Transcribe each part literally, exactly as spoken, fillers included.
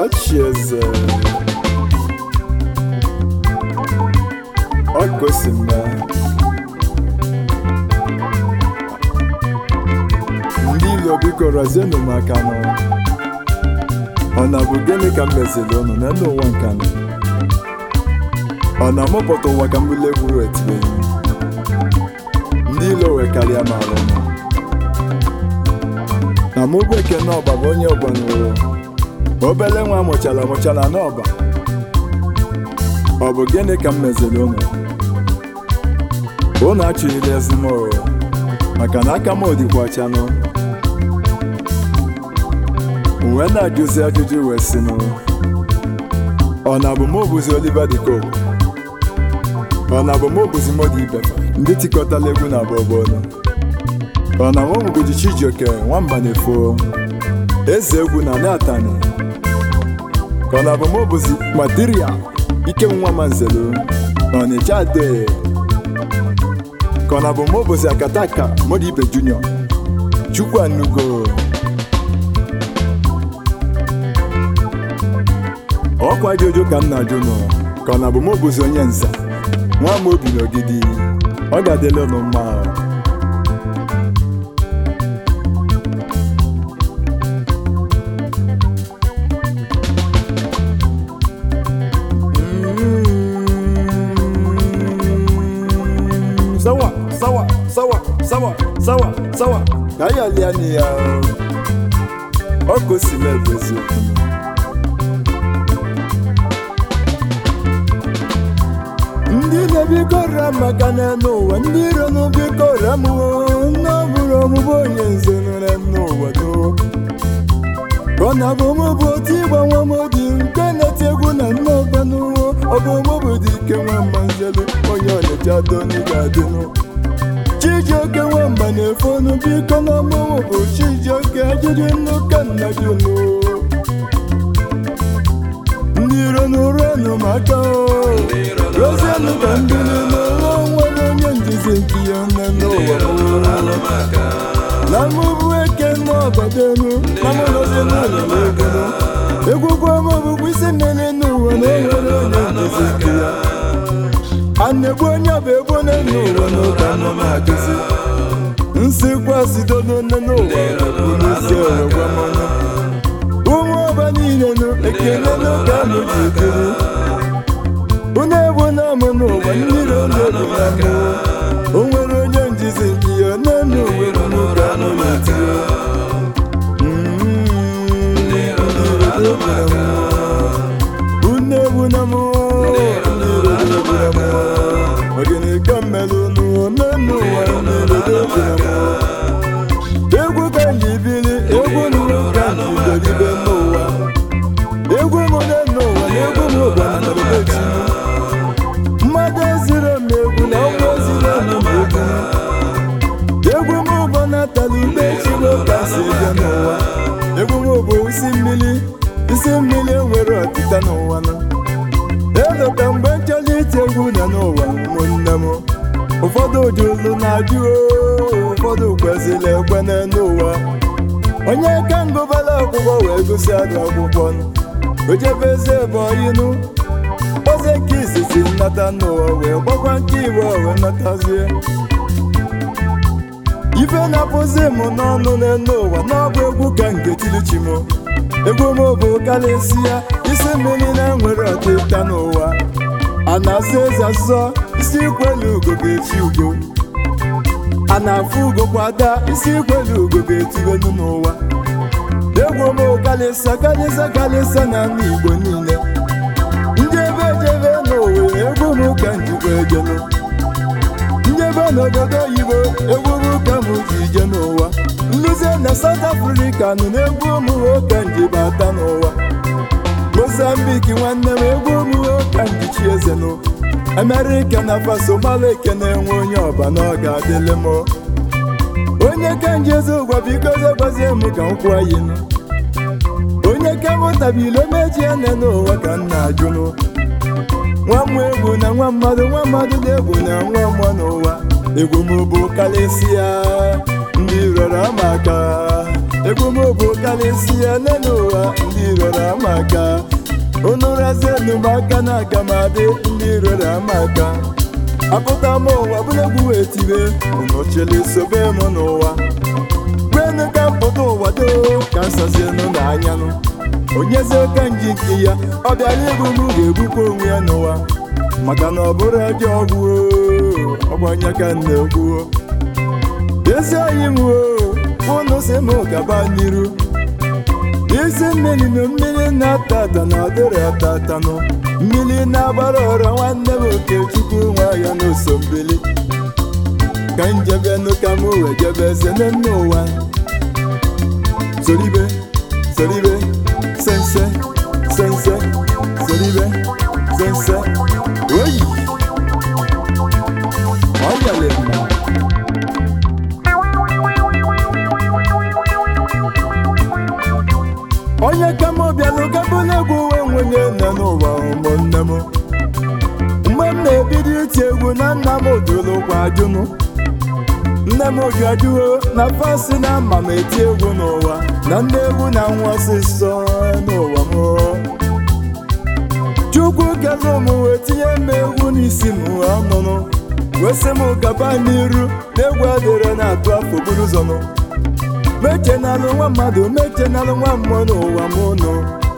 Ọchịeze Ọkosime ndị ilo biko razienụ m aka nụ. Ọ na bụ gịnị ka m mezili unu n'elu ụwa nke nụ? Ọ na-amụpụta ụwa ka mbụli egwuru etibe ndị ilo wee karịa m alụ m na mụ bụ Ekene Ọba bụ onye ọgbanụrụ obele nwa amụchala amụchala n'ọba. Ọ bụ gịnị ka m mezili unu? Unu achụghịla ezi m maka na aka m dịkwa ọchanụ. Wee na-ajụzi ajụjụ wee sị nụ, ọ na bụ m bụzi Oliver De Coque? Ọ na bụ m bụzi Modi Ibefa ndị tikọtala egwu na bọbọlụ? Ọ na m bụzi Chijioke Nwambanefo eze egwu na Natani? Ka ọ na bụ m bụzi Material Ikenwa Manzelu na Ọnịcha Ade? Ka ọ na bụ m bụzi Akataka Modi Ibe Junior Chukwanugo? Ọkwa ajụjụ ka m na-ajụ nọ, ka ọ na bụ m bụzi onye nza nwa m obi n'ogidi? Ọ ga-adịla ụnụ mma. Sawa sawa sawa sawa sawa sawa ka ya lia ni ya Ọkosime bụ eziokwu. Ndị na-ebikọrọ maka n'elu ụwa, ndị iro n'obikọrọ m n'ọbụrụ ọmụbụ onye nze nọrọ n'ụwa do. Ka ọ na bụ m bụ otu ịgba nwa m dị nke na-eti egwu na nnọbanụ. Ọ bụ m bụ Dike Nwamanzelu onye Ọnịcha doni ga-adịnụ. Chijioke Nwambanefo biko na ọmụmụ bụ Chijioke ajụjụ nnu ka nna gị nụ. Ndị iro n'ụrụ maka rozienụ ka ndị n'ụlọ nwere onye njizi nke ya nne n'ụwa na mụ bụ Ekene Ọba denu na mụ rozie n'ụlọ n'egwuno egwugwu ọma bụkwa isi mmiri n'ụwa na enwere onye njizi nke ya. A na-egbu onye bụ egbu n'elu ụwa n'ụka nọ na-adịzi nsikwa sidodo nne n'ụwa bụ n'isi ọgwa mmanụ. Ụmụ ọba niile nụ ekele n'oge ahụ ji dịrị unu egbu na-amụ n'ụwa mmiri omebi na mụ. O nwere onye njizi nke ya n'elu uwe n'ụka anụ na-etiri unu egbu na mụ ogene ka mmelụ n'elu ụwa mmiri omebi na mụ. Egwu ka nji bili egwu n'ụka njideribe n'ụwa egwu m n'ụwa na egwu m ụgbana na bebechi mmadụ ezire m egwu na ọgwụ ezire m egwu egwu m ụbọ natala ube chigo ka si bịa n'ụwa. Egwu m bụ isi mmiri isi mmiri enwere ọtịta n'ụwa nọ. Elota mgbe nchọrọ iti egwu na n'ụwa ụmụnne m ụfọdụ jụrụ na-ajụ ụfọdụ kwesịrị ekwene n'ụwa. Onye ka ngụbara akwụkwọ wee gosi adụ akwụkwọ ojebeze ebe ọyịnụ oze nke izizi nnata n'ụwa wee gbakwa nke Igbo wee natazie. Ife na-apụzi m n'ọnụ n'elu ụwa n'ọbụ egwu ka ngetilichi m. Egwu m bụ karịsịa isi mmiri na-enwere ọtịta n'ụwa. A na-asụ eze asụsọ isi ikwelu ugo ga-echi ugo. A na-afụ ugo kwada isi ikwelu ugo ga-etibenu n'ụwa. Egwu m kalịsa kalịsa kalịsa na ndị Igbo niile. Njebe ejebe n'ụwa egwu m ka njikwa ejenu. Njebe n'obodo oyibo egwu m ka m ji ije n'ụwa. Nluzie na South Africa nụ na egwu m ka njibata n'ụwa. Mozambique nwanne m egwu m ka njichi eze nụ. America na Faso mala Ekene enwe onye ọba na ọ ga-adịlị m. Onye ka njeze ụgwa biko zegwazie m ka nkwụ anyị nụ. Onye ka mụtabile meji ene n'ụwa ka m na-ajụ nụ. Nwa m egwu na nwa mmadụ nwa mmadụ na-egwu na nwa mmụọ n'ụwa. Egwu m bụ karịsịa ndị rọrọ maka egwu m bụ karịsịa n'ụwa ndị rọrọ amaka unu razenu m aka na aga m adị ndị rọrọ amaka apụta m ụwa bụrụ egwu wee tibe unu chele sobe m n'ụwa gwenu ka mpụta ụwa doo ka nsazienu n'anyanụ onyezi oke nji nke ya ọ bịara egwu m ga-egbukwa onwe ya n'ụwa maka na ọ bụrụ ajọ ọgwụ ọgbanya ka m na-ekwu ezi oyi m unu si m gaba n'iru isi mmiri na mmiri na-ata ata na ọdịrị ata atanụ mmiri na-agbara ọra nwanne m Okechukwu nwa ya n'Osombili ka njebenụ ka m wee jebe eze n'enne ụwa soribe soribe sense sense soribe sense oyi ọ yale mma onye ka m bịalụ gabụ n'egwu uwe nwenye nne n'ụwa ụmụnne m mgbe m na-ebido iti egwu na nna m dụlụkwa ajụnụ nne m ji ajụwo na fasi na ama m eti egwu n'ụwa na ndị egwu na nwa ọsịsọ n'ụwa m Chukwu kere m wee tinye m egwu n'isi m ọnụnụ wee sị m gaba n'iru na egwu adịrị na-atụ afọ buru ụzọnụ mechenalụ nwa mmadụ mechenalụ nwa mmụọ n'ụwa m nụ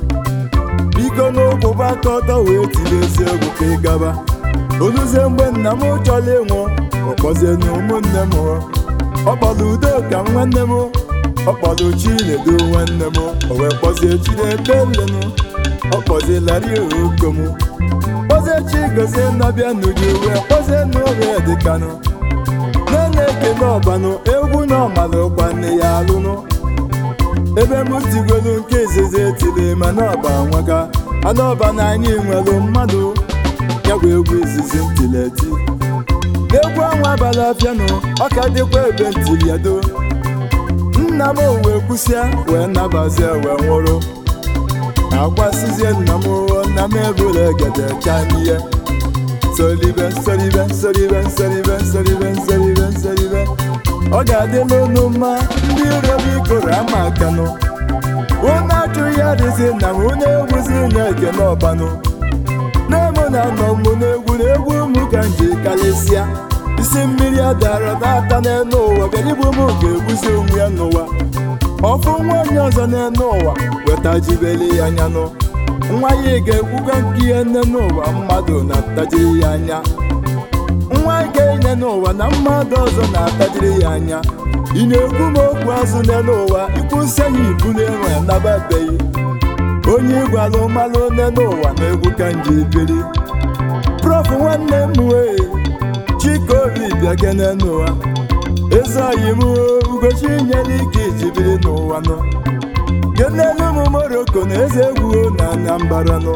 biko n'ụkwụba aka ọtọ wee tiri ezi egwu ka ị gaba oluzie mgbe nna m chọrọ ịnwụ ọkpọzie na ụmụnne m ọ kpọrọ udo ka nwanne m ọ kpọrọ Chinedu nwanne m o wee kpọzie Chinebelenụ ọ kpọzie Larry Okom kpọzie Chigozie Nnabịa n'uju wee kpọzie n'oge dịkanụ nene ekene ọbanụ egwu na ọmalụkwa nne ya alụnụ ebe m tigwelu nke izizi etiri mana ọba nwaka anọba na anyị nwere mmadụ ya bụ egwu izizi ntileti egwu ọnwa abalị afịanụ ọka dịkwa ebe ntiliado nna m wee kwụsịa wee nabazie wee nwụrụ akwasịzie nna m nna m ebule egede chanihe Soribe, soribe, soribe, soribe, soribe, soribe, soribe ọ ga-adịla unu mma ndị iro bikoro ama akanụ unu achụghị adịzi na m unu egwuzi na-ekene ọbanụ na-emu na anọ m n'egwu na egwu ụmụ ka nji karịsịa isi mmiri adara n'ata n'enu ụwa bịarigbu m ga-egbuzi onwe ya n'ụwa ọfụ nwa onye ọzọ n'enu ụwa weta jibeli ya anyanụ nwa ya ga-ekwuga nke ihe nne n'ụwa mmadụ na-atajiri ya anya nwa ga-enye n'ụwa na mmadụ ọzọ na-atajiri ya anya ị na-ekwu m okwu azụ nne n'ụwa ikwụsị ya ibulu enwe nababeghị onye ịgwalụ malụ nne n'ụwa na egwu ka nji biri Prof nwanne m wee Chikobi bịa kene n'ụwa eze oyi m Ugochi nyere ike iji biri n'ụwa nọ kenelu m Moroko na eze egwu na Anambra nọ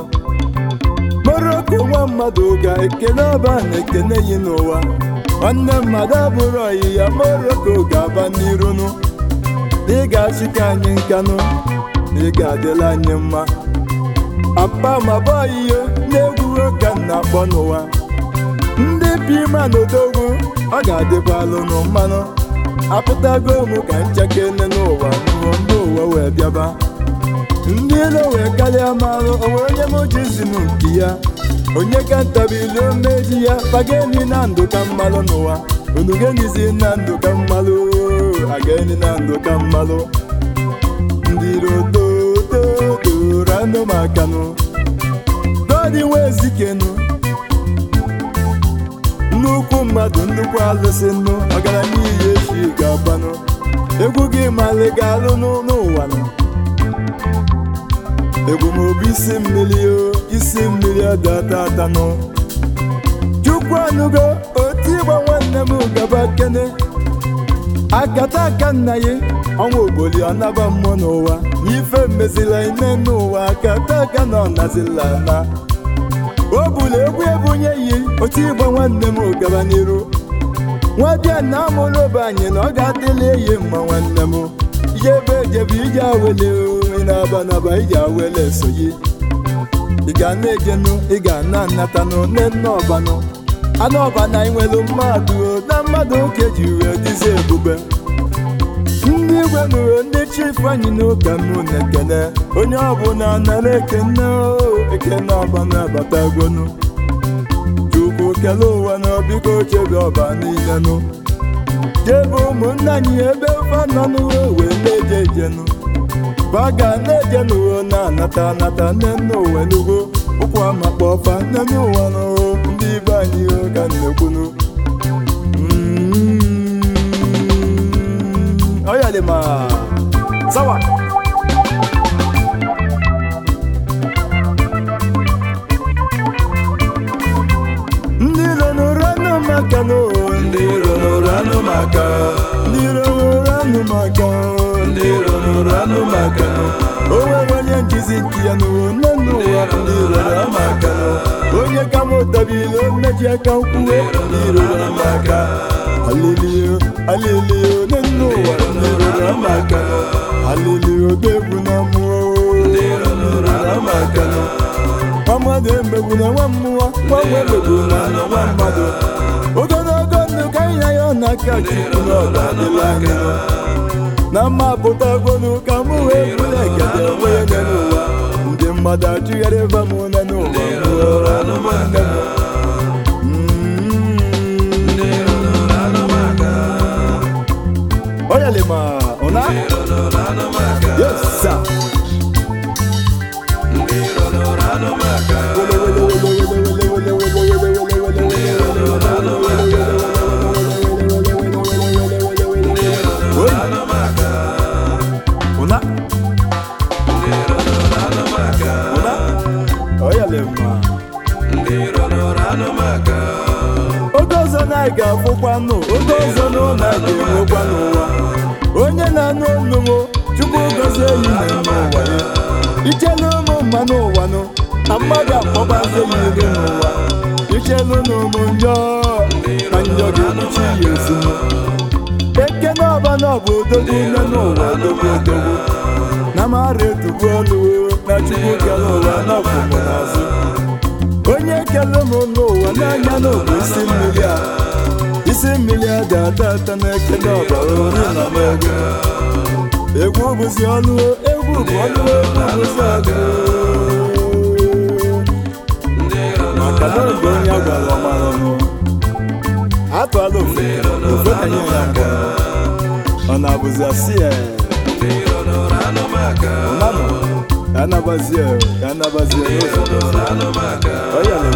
Moroko nwa mmadụ ga-ekene ọba na-ekene yi n'ụwa nwanne mmadụ abụrụ ọyị ya Moroko ga-aba n'iru nụ ị ga-achịka anyị nkanụ ị ga-adịla anyị mma apa ma bọihe na-egwu ka m na-akpọ n'ụwa ndị pima n'odogwu ọ ga-adịkwalụ nụ mmanụ apụtago m ka nchekene n'ụwa ndị ụwa wee bịaba ndị ilo wee karịa malụ onwere onye m jizinu nke ya onye ka ntabili omeji ya pageni na ndụ ka mmalụ n'ụwa onugenizi na ndụ ka mmalụ ageni na ndụ ka mmalụ ndị rotototora anụ makanụ dọdị nwe ezikenu nnukwu mmadụ nnukwu alụsị nnu ọgaranya ihe echi ga-abanụ egwu gị malị ga-alụ n'ụwa nọ egwu m obi isi mmiri o isi mmiri adata atanụ Chukwu anụgo otu ịgba nwanne m gaba kene akata aka nna ya ọnwa oboli ọnaba mmụọ n'ụwa n'ife mmezila ine n'ụwa akata aka na ọnazila na o bulu egwu ebunye yi otu ịgba nwanne m gaba n'iru nwabịa na amụrụ obe anyị na ọ ga-adịla eyi mma nwanne m ijebe ejebe ije awele na-aba naba ije awele esoyi ị ga na-ejenu ị ga na-anatanụ nne ọbanụ anụ ọbana inwelu mmadụ na mmadụ oke ji wee dịzi ebube ndị igwe nụrụ ndị chief anyị n'ụka mụ na-ekene onye ọbụla nara ekene ekene ọba na-abatagonu Chukwu kele ụwa na biko chebe ọba niile nụ jebe ụmụnne anyị ebe fa nọ n'ụwa wee na-eje ejenụ baga na-eje n'ụwa na-anata anata nne n'ụwa n'ugwu ụkwụ amakpa ọfa nne n'ụwa n'ụwa ndị ibe anyị ga nnekwunu oya dị ma sawa ndị iro n'ụra anụ maka ndị iro n'ụra anụ maka ndị iro n'ụra anụ maka ndị iro n'ụra anụ maka o nwere onye njizi nke ya n'ụwa nne n'ụwa ndị iro n'ụra maka onye ka m ụtabile mmeji aka nkwuwe ndị iro n'ụra maka aliliyo aliliyo nne n'ụwa ndị iro n'ụra maka aliliyo degbu na mmụọ ndị iro n'ụra maka mmadụ emegbu na nwa mmụọ gbanwe emegbu na nwa mmadụ ogologo ndụ ka ịnya ya ọ na-aka Chukwu n'ọba adịla anyị na mma pụtagonu ka mụ wee bụrụ egede onwe ya n'ụwa ndị mmadụ achụgharị ebe m nne n'ụwa nne m oyalima ụna yes sir oge ọzọ na anyị ga-afụkwanụ oge ọzọ na ụlọ anyị ga-enwekwa n'ụwa onye na-anụ olu m Chukwu gozie enyi na n'ụwa ya ichelu ụmụ mma n'ụwa nụ na mmadụ akpọbazi ya ire n'ụwa ichelu n'ụmụ njọ na njọ ga-ekpuchi ya ezi eke n'ọba n'ọbụ odogwu nne n'ụwa odogwu odogwu na mara edugbu ọnụ na Chukwu kere ụwa n'ọbụ mụ n'azụ onye kele m n'ụwa n'anya n'obu isi mmiri a isi mmiri a ga-ata ata na-ekele ọbara ori na n'ego egwu bụzi ọnụ egwu bụ ọnụ egwu bụzi ọnụ maka na oge onye a gwara ọmara ọnụ atụala ofe ofe ka nye ya aka ọ na-abụzi asị ya ụnanụ ka anabazie ka anabazie n'ụzọ oya